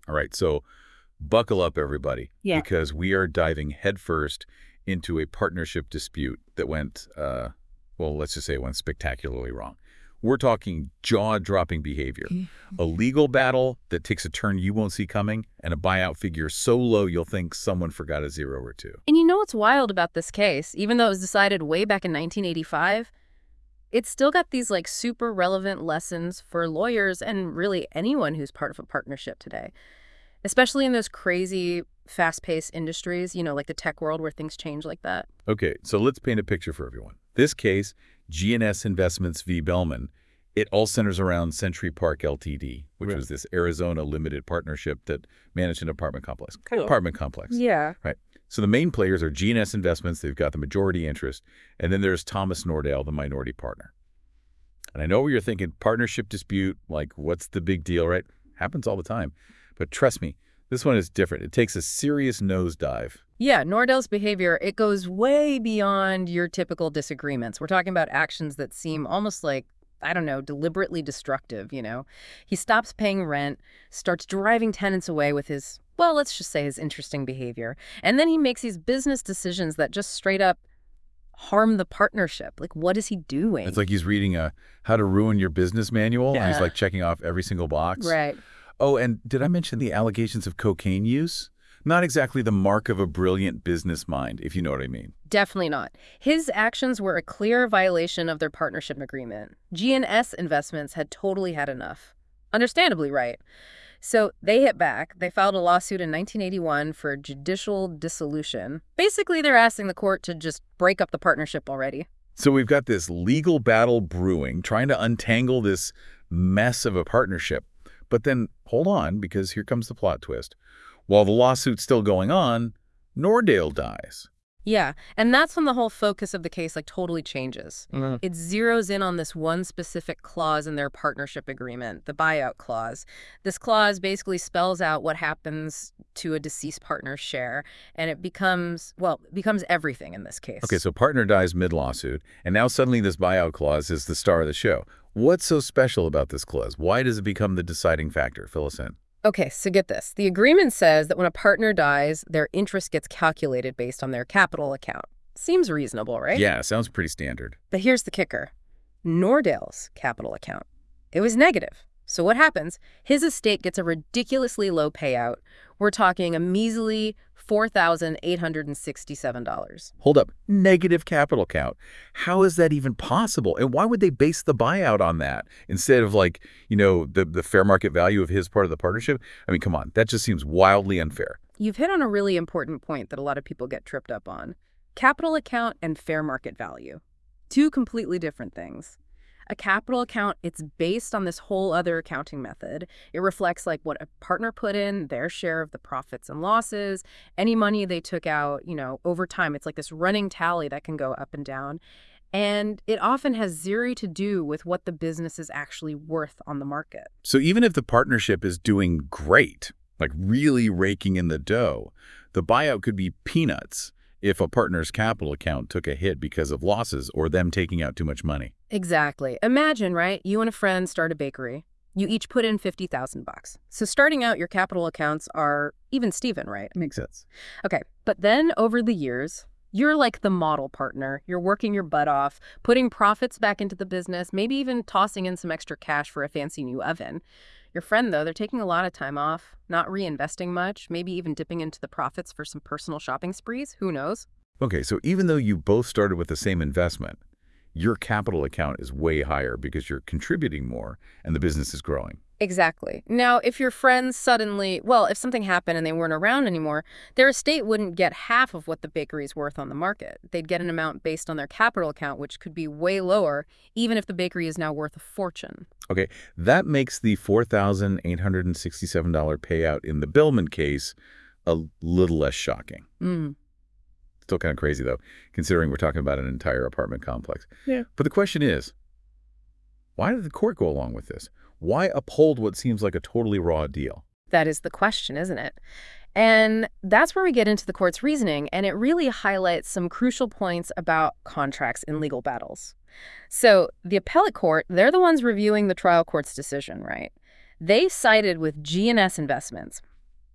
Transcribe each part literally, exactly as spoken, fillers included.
All right, so buckle up, everybody, Yeah. because we are diving headfirst into a partnership dispute that went, uh, well, let's just say it went spectacularly wrong. We're talking jaw-dropping behavior, a legal battle that takes a turn you won't see coming, and a buyout figure so low you'll think someone forgot a zero or two. And you know what's wild about this case? Even though it was decided way back in nineteen eighty-five, it's still got these like super relevant lessons for lawyers and really anyone who's part of a partnership today, especially in those crazy fast-paced industries, you know, like the tech world where things change like that. Okay, so let's paint a picture for everyone. This case, G N S Investments v. Bellman, it all centers around Century Park L T D, which Right. was this Arizona limited partnership that managed an apartment complex. Cool. Apartment complex. Yeah. Right. So the main players are G N S Investments. They've got the majority interest. And then there's Thomas Nordale, the minority partner. And I know what you're thinking, partnership dispute, like what's the big deal, right? Happens all the time. But trust me, this one is different. It takes a serious nosedive. Yeah, Nordell's behavior, it goes way beyond your typical disagreements. We're talking about actions that seem almost like, I don't know, deliberately destructive, you know? He stops paying rent, starts driving tenants away with his, well, let's just say his interesting behavior. And then he makes these business decisions that just straight up harm the partnership. Like, what is he doing? It's like he's reading a How to Ruin Your Business manual, and he's Yeah. like checking off every single box. Right. Oh, and did I mention the allegations of cocaine use? Not exactly the mark of a brilliant business mind, if you know what I mean. Definitely not. His actions were a clear violation of their partnership agreement. G N S Investments had totally had enough. Understandably right. So they hit back. They filed a lawsuit in nineteen eighty-one for judicial dissolution. Basically, they're asking the court to just break up the partnership already. So we've got this legal battle brewing, trying to untangle this mess of a partnership. But then, hold on, because here comes the plot twist. While the lawsuit's still going on, Nordale dies. Yeah, and that's when the whole focus of the case like totally changes. Mm-hmm. It zeroes in on this one specific clause in their partnership agreement, the buyout clause. This clause basically spells out what happens to a deceased partner's share, and it becomes, well, it becomes everything in this case. Okay, so partner dies mid-lawsuit, and now suddenly this buyout clause is the star of the show. What's so special about this clause? Why does it become the deciding factor? Fill us in. Okay, so get this. The agreement says that when a partner dies, their interest gets calculated based on their capital account. Seems reasonable, right? Yeah, sounds pretty standard. But here's the kicker. Nordale's capital account, it was negative. So what happens? His estate gets a ridiculously low payout. We're talking a measly four thousand eight hundred sixty-seven dollars. Hold up. Negative capital count. How is that even possible? And why would they base the buyout on that instead of like, you know, the, the fair market value of his part of the partnership? I mean, come on. That just seems wildly unfair. You've hit on a really important point that a lot of people get tripped up on. Capital account and fair market value. Two completely different things. A capital account, it's based on this whole other accounting method. It reflects like what a partner put in, their share of the profits and losses, any money they took out, you know, over time. It's like this running tally that can go up and down. And it often has zero to do with what the business is actually worth on the market. So even if the partnership is doing great, like really raking in the dough, the buyout could be peanuts if a partner's capital account took a hit because of losses or them taking out too much money. Exactly. Imagine, right? You and a friend start a bakery. You each put in fifty thousand bucks. So starting out, your capital accounts are even Steven, right? Makes sense. Okay, but then over the years, you're like the model partner. You're working your butt off, putting profits back into the business, maybe even tossing in some extra cash for a fancy new oven. Your friend, though, they're taking a lot of time off, not reinvesting much, maybe even dipping into the profits for some personal shopping sprees. Who knows? Okay, so even though you both started with the same investment, your capital account is way higher because you're contributing more and the business is growing. Exactly. Now, if your friends suddenly, well, if something happened and they weren't around anymore, their estate wouldn't get half of what the bakery's worth on the market. They'd get an amount based on their capital account, which could be way lower, even if the bakery is now worth a fortune. Okay, that makes the four thousand eight hundred sixty-seven dollars payout in the Bellman case a little less shocking. Mm. Still kind of crazy, though, considering we're talking about an entire apartment complex. Yeah. But the question is, why did the court go along with this? Why uphold what seems like a totally raw deal? That is the question, isn't it? And that's where we get into the court's reasoning, and it really highlights some crucial points about contracts in legal battles. So the appellate court, they're the ones reviewing the trial court's decision, right? They sided with G N S Investments.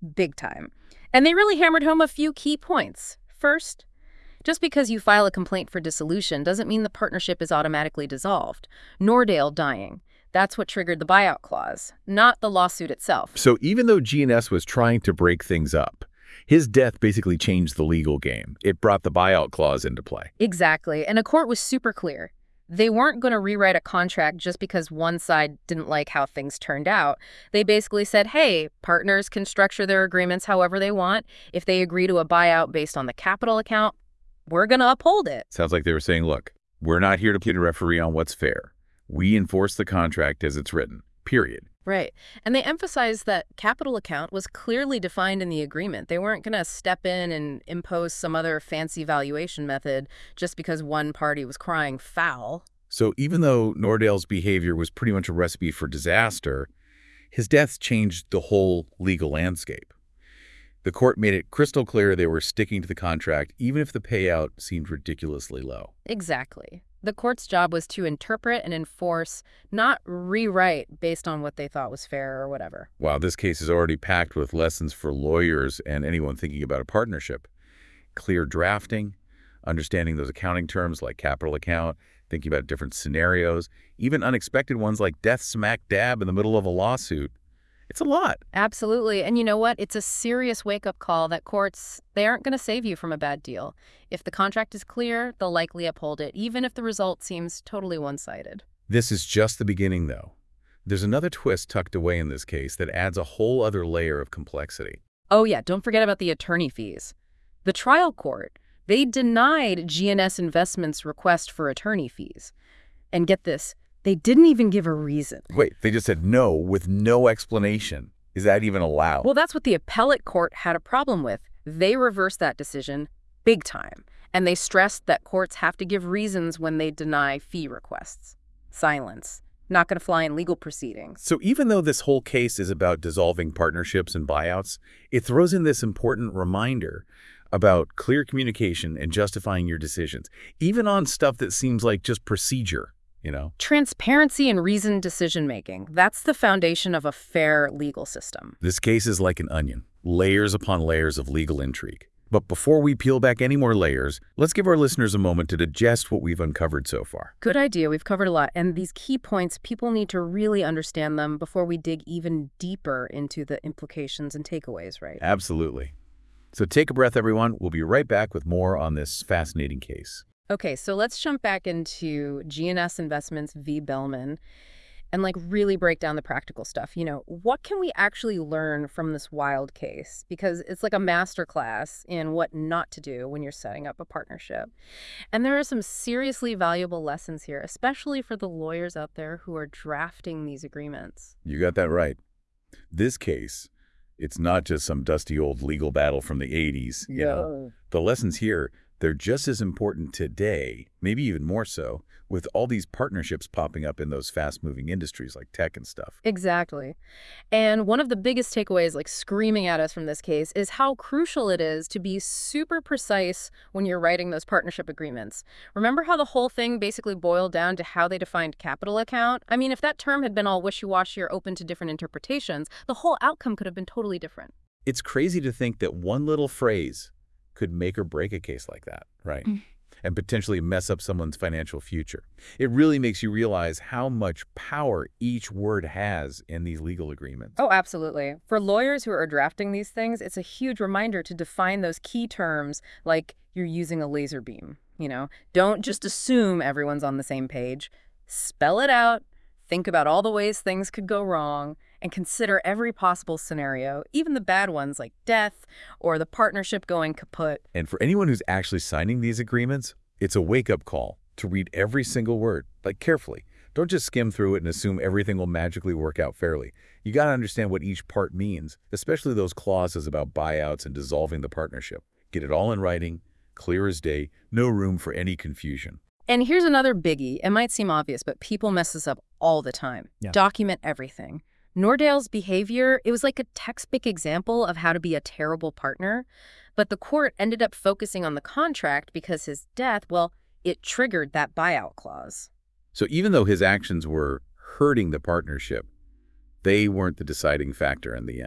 Big time. And they really hammered home a few key points. First, just because you file a complaint for dissolution doesn't mean the partnership is automatically dissolved. Nordale dying. That's what triggered the buyout clause, not the lawsuit itself. So even though G N S was trying to break things up, his death basically changed the legal game. It brought the buyout clause into play. Exactly. And a court was super clear. They weren't going to rewrite a contract just because one side didn't like how things turned out. They basically said, hey, partners can structure their agreements however they want. If they agree to a buyout based on the capital account, we're going to uphold it. Sounds like they were saying, look, we're not here to play the referee on what's fair. We enforce the contract as it's written, period. Right. And they emphasized that capital account was clearly defined in the agreement. They weren't going to step in and impose some other fancy valuation method just because one party was crying foul. So even though Nordale's behavior was pretty much a recipe for disaster, his death changed the whole legal landscape. The court made it crystal clear they were sticking to the contract, even if the payout seemed ridiculously low. Exactly. The court's job was to interpret and enforce, not rewrite based on what they thought was fair or whatever. Wow, this case is already packed with lessons for lawyers and anyone thinking about a partnership. Clear drafting, understanding those accounting terms like capital account, thinking about different scenarios, even unexpected ones like death smack dab in the middle of a lawsuit. It's a lot. Absolutely. And you know what? It's a serious wake-up call that courts, they aren't going to save you from a bad deal. If the contract is clear, they'll likely uphold it, even if the result seems totally one-sided. This is just the beginning, though. There's another twist tucked away in this case that adds a whole other layer of complexity. Oh yeah, don't forget about the attorney fees. The trial court, they denied G N S Investments' request for attorney fees. And get this, they didn't even give a reason. Wait, they just said no with no explanation. Is that even allowed? Well, that's what the appellate court had a problem with. They reversed that decision big time. And they stressed that courts have to give reasons when they deny fee requests. Silence. Not going to fly in legal proceedings. So even though this whole case is about dissolving partnerships and buyouts, it throws in this important reminder about clear communication and justifying your decisions, even on stuff that seems like just procedure. You know? Transparency and reasoned decision-making. That's the foundation of a fair legal system. This case is like an onion, layers upon layers of legal intrigue. But before we peel back any more layers, let's give our listeners a moment to digest what we've uncovered so far. Good idea. We've covered a lot. And these key points, people need to really understand them before we dig even deeper into the implications and takeaways, right? Absolutely. So take a breath, everyone. We'll be right back with more on this fascinating case. Okay, so let's jump back into G N S Investments v. Bellman and like really break down the practical stuff. You know, what can we actually learn from this wild case? Because it's like a masterclass in what not to do when you're setting up a partnership. And there are some seriously valuable lessons here, especially for the lawyers out there who are drafting these agreements. You got that right. This case, it's not just some dusty old legal battle from the eighties. You Yeah. know, the lessons here, they're just as important today, maybe even more so, with all these partnerships popping up in those fast-moving industries like tech and stuff. Exactly. And one of the biggest takeaways, like screaming at us from this case, is how crucial it is to be super precise when you're writing those partnership agreements. Remember how the whole thing basically boiled down to how they defined capital account? I mean, if that term had been all wishy-washy or open to different interpretations, the whole outcome could have been totally different. It's crazy to think that one little phrase could make or break a case like that, right? Mm. And potentially mess up someone's financial future. It really makes you realize how much power each word has in these legal agreements. Oh, absolutely. For lawyers who are drafting these things, it's a huge reminder to define those key terms like you're using a laser beam, you know? Don't just assume everyone's on the same page. Spell it out, think about all the ways things could go wrong, and consider every possible scenario, even the bad ones like death or the partnership going kaput. And for anyone who's actually signing these agreements, it's a wake-up call to read every single word, like carefully. Don't just skim through it and assume everything will magically work out fairly. You got to understand what each part means, especially those clauses about buyouts and dissolving the partnership. Get it all in writing, clear as day, no room for any confusion. And here's another biggie. It might seem obvious, but people mess this up all the time. Yeah. Document everything. Nordale's behavior, it was like a textbook example of how to be a terrible partner, but the court ended up focusing on the contract because his death, well, it triggered that buyout clause. So even though his actions were hurting the partnership, they weren't the deciding factor in the end.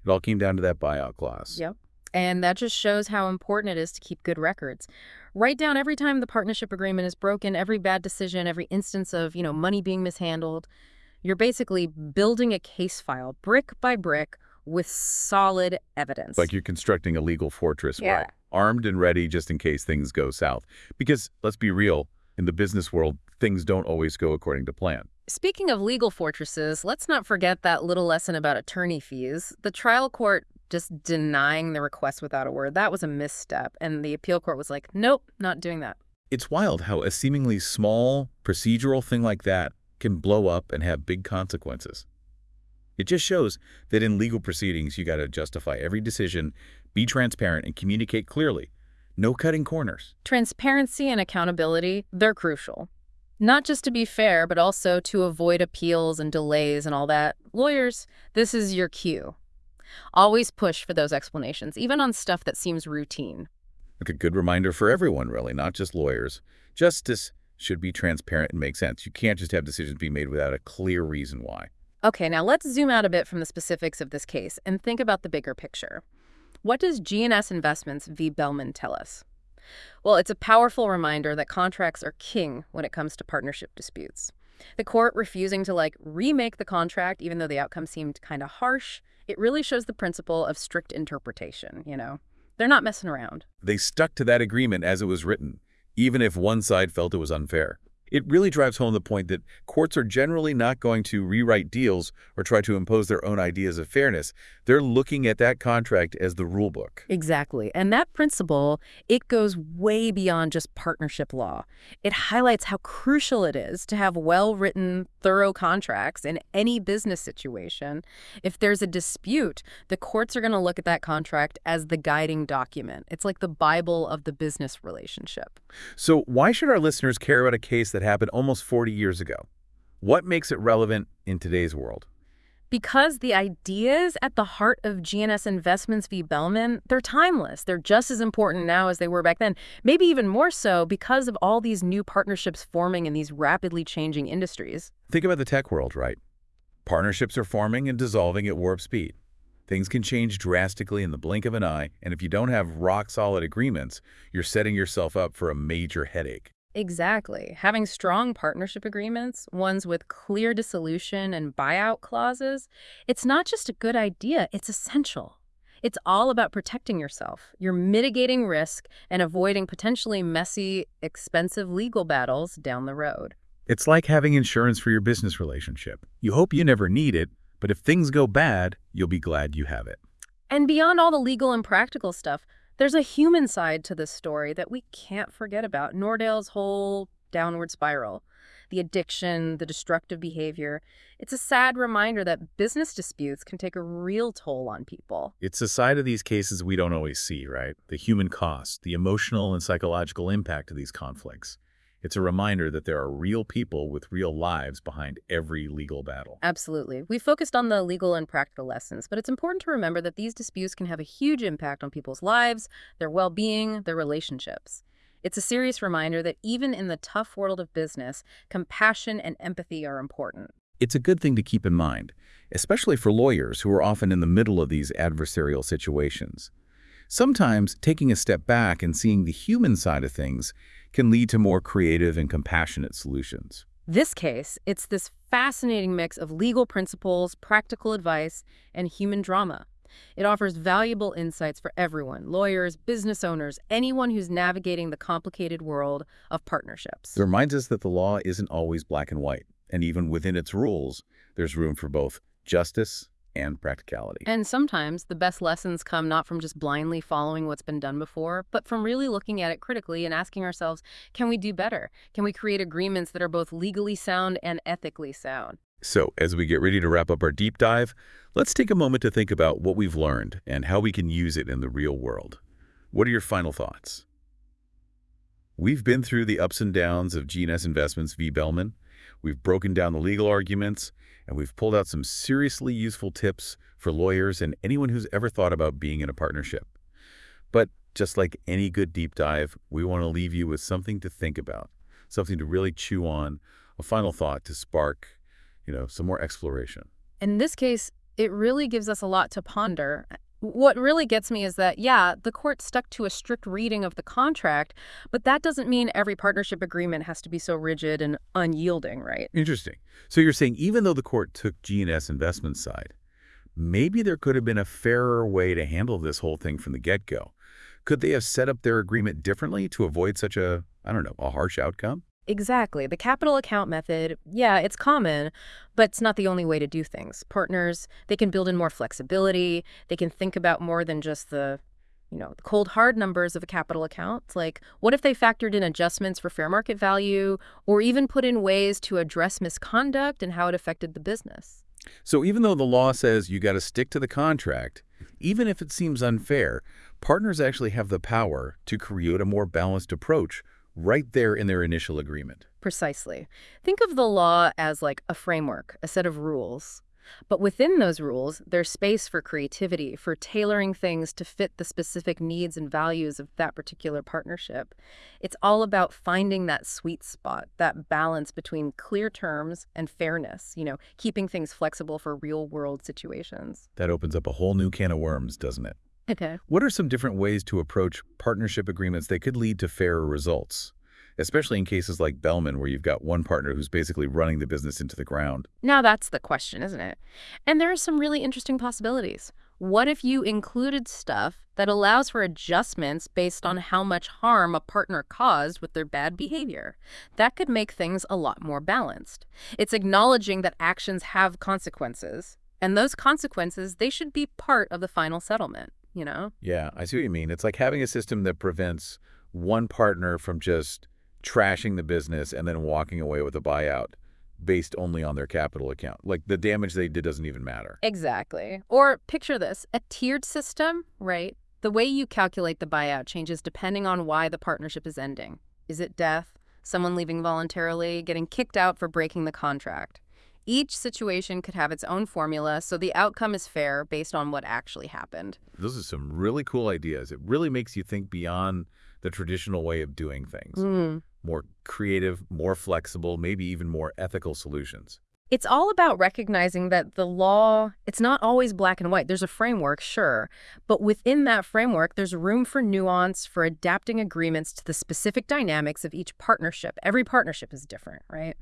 It all came down to that buyout clause. Yep. And that just shows how important it is to keep good records. Write down every time the partnership agreement is broken, every bad decision, every instance of, you know, money being mishandled. You're basically building a case file, brick by brick, with solid evidence. Like you're constructing a legal fortress, Yeah. right? Armed and ready just in case things go south. Because, let's be real, in the business world, things don't always go according to plan. Speaking of legal fortresses, let's not forget that little lesson about attorney fees. The trial court just denying the request without a word, that was a misstep. And the appeal court was like, nope, not doing that. It's wild how a seemingly small procedural thing like that can blow up and have big consequences. It just shows that in legal proceedings, you got to justify every decision, be transparent, and communicate clearly. No cutting corners. Transparency and accountability, they're crucial. Not just to be fair, but also to avoid appeals and delays and all that. Lawyers, this is your cue. Always push for those explanations, even on stuff that seems routine. Like a good reminder for everyone, really, not just lawyers. Justice should be transparent and make sense. You can't just have decisions being made without a clear reason why. Okay, now let's zoom out a bit from the specifics of this case and think about the bigger picture. What does G N S Investments v. Bellman tell us? Well, it's a powerful reminder that contracts are king when it comes to partnership disputes. The court refusing to, like, remake the contract, even though the outcome seemed kind of harsh, it really shows the principle of strict interpretation, you know? They're not messing around. They stuck to that agreement as it was written, even if one side felt it was unfair. It really drives home the point that courts are generally not going to rewrite deals or try to impose their own ideas of fairness. They're looking at that contract as the rule book. Exactly. And that principle, it goes way beyond just partnership law. It highlights how crucial it is to have well-written, thorough contracts in any business situation. If there's a dispute, the courts are going to look at that contract as the guiding document. It's like the Bible of the business relationship. So why should our listeners care about a case that happened almost forty years ago? What makes it relevant in today's world? Because the ideas at the heart of G N S Investments v. Bellman, they're timeless. They're just as important now as they were back then. Maybe even more so because of all these new partnerships forming in these rapidly changing industries. Think about the tech world, right? Partnerships are forming and dissolving at warp speed. Things can change drastically in the blink of an eye, and if you don't have rock-solid agreements, you're setting yourself up for a major headache. Exactly. Having strong partnership agreements, ones with clear dissolution and buyout clauses, it's not just a good idea, it's essential. It's all about protecting yourself. You're mitigating risk and avoiding potentially messy, expensive legal battles down the road. It's like having insurance for your business relationship. You hope you never need it, but if things go bad, you'll be glad you have it. And beyond all the legal and practical stuff, there's a human side to this story that we can't forget about. Nordale's whole downward spiral, the addiction, the destructive behavior. It's a sad reminder that business disputes can take a real toll on people. It's a side of these cases we don't always see, right? The human cost, the emotional and psychological impact of these conflicts. It's a reminder that there are real people with real lives behind every legal battle. Absolutely. We focused on the legal and practical lessons, but it's important to remember that these disputes can have a huge impact on people's lives, their well-being, their relationships. It's a serious reminder that even in the tough world of business, compassion and empathy are important. It's a good thing to keep in mind, especially for lawyers who are often in the middle of these adversarial situations. Sometimes taking a step back and seeing the human side of things can lead to more creative and compassionate solutions. This case, it's this fascinating mix of legal principles, practical advice, and human drama. It offers valuable insights for everyone, lawyers, business owners, anyone who's navigating the complicated world of partnerships. It reminds us that the law isn't always black and white, and even within its rules, there's room for both justice and practicality. And sometimes the best lessons come not from just blindly following what's been done before, but from really looking at it critically and asking ourselves, can we do better? Can we create agreements that are both legally sound and ethically sound? So, as we get ready to wrap up our deep dive, let's take a moment to think about what we've learned and how we can use it in the real world. What are your final thoughts? We've been through the ups and downs of G N S Investments v. Bellman. We've broken down the legal arguments, and we've pulled out some seriously useful tips for lawyers and anyone who's ever thought about being in a partnership. But just like any good deep dive, we want to leave you with something to think about, something to really chew on, a final thought to spark, you know, some more exploration. In this case, It really gives us a lot to ponder. What really gets me is that, yeah, the court stuck to a strict reading of the contract, but that doesn't mean every partnership agreement has to be so rigid and unyielding, right? Interesting. So you're saying even though the court took G and S Investments' side, maybe there could have been a fairer way to handle this whole thing from the get-go. Could they have set up their agreement differently to avoid such a, I don't know, a harsh outcome? Exactly. The capital account method, yeah, it's common, but it's not the only way to do things. Partners, they can build in more flexibility. They can think about more than just the, you know, the cold hard numbers of a capital account. Like, what if they factored in adjustments for fair market value or even put in ways to address misconduct and how it affected the business? So even though the law says you got to stick to the contract, even if it seems unfair, partners actually have the power to create a more balanced approach right there in their initial agreement. Precisely. Think of the law as like a framework, a set of rules. But within those rules, there's space for creativity, for tailoring things to fit the specific needs and values of that particular partnership. It's all about finding that sweet spot, that balance between clear terms and fairness, you know, keeping things flexible for real-world situations. That opens up a whole new can of worms, doesn't it? Okay. What are some different ways to approach partnership agreements that could lead to fairer results? Especially in cases like Bellman, where you've got one partner who's basically running the business into the ground. Now that's the question, isn't it? And there are some really interesting possibilities. What if you included stuff that allows for adjustments based on how much harm a partner caused with their bad behavior? That could make things a lot more balanced. It's acknowledging that actions have consequences, and those consequences, they should be part of the final settlement, you know? Yeah, I see what you mean. It's like having a system that prevents one partner from just trashing the business and then walking away with a buyout based only on their capital account. Like the damage they did doesn't even matter. Exactly. Or picture this, a tiered system, right? The way you calculate the buyout changes depending on why the partnership is ending. Is it death, someone leaving voluntarily, getting kicked out for breaking the contract? Each situation could have its own formula, so the outcome is fair based on what actually happened. Those are some really cool ideas. It really makes you think beyond the traditional way of doing things. Mm. More creative, more flexible, maybe even more ethical solutions. It's all about recognizing that the law, it's not always black and white. There's a framework, sure, but within that framework, there's room for nuance, for adapting agreements to the specific dynamics of each partnership. Every partnership is different, right?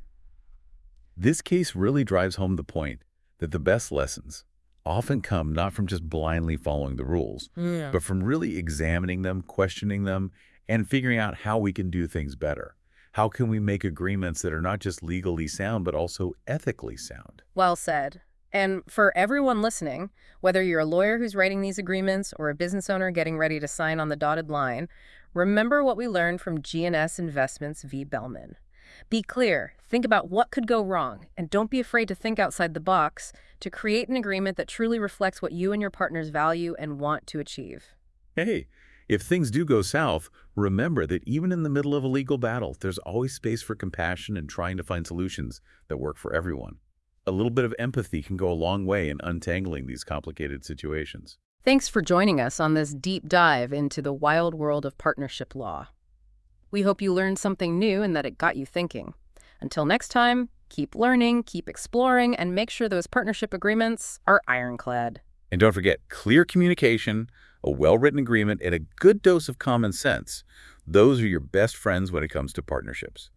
This case really drives home the point that the best lessons often come not from just blindly following the rules, Yeah. but from really examining them, questioning them, and figuring out how we can do things better. How can we make agreements that are not just legally sound, but also ethically sound? Well said. And for everyone listening, whether you're a lawyer who's writing these agreements or a business owner getting ready to sign on the dotted line, remember what we learned from G and S Investments v. Bellman. Be clear, think about what could go wrong, and don't be afraid to think outside the box to create an agreement that truly reflects what you and your partners value and want to achieve. Hey, if things do go south, remember that even in the middle of a legal battle, there's always space for compassion and trying to find solutions that work for everyone. A little bit of empathy can go a long way in untangling these complicated situations. Thanks for joining us on this deep dive into the wild world of partnership law. We hope you learned something new and that it got you thinking. Until next time, keep learning, keep exploring, and make sure those partnership agreements are ironclad. And don't forget, clear communication, a well-written agreement, and a good dose of common sense. Those are your best friends when it comes to partnerships.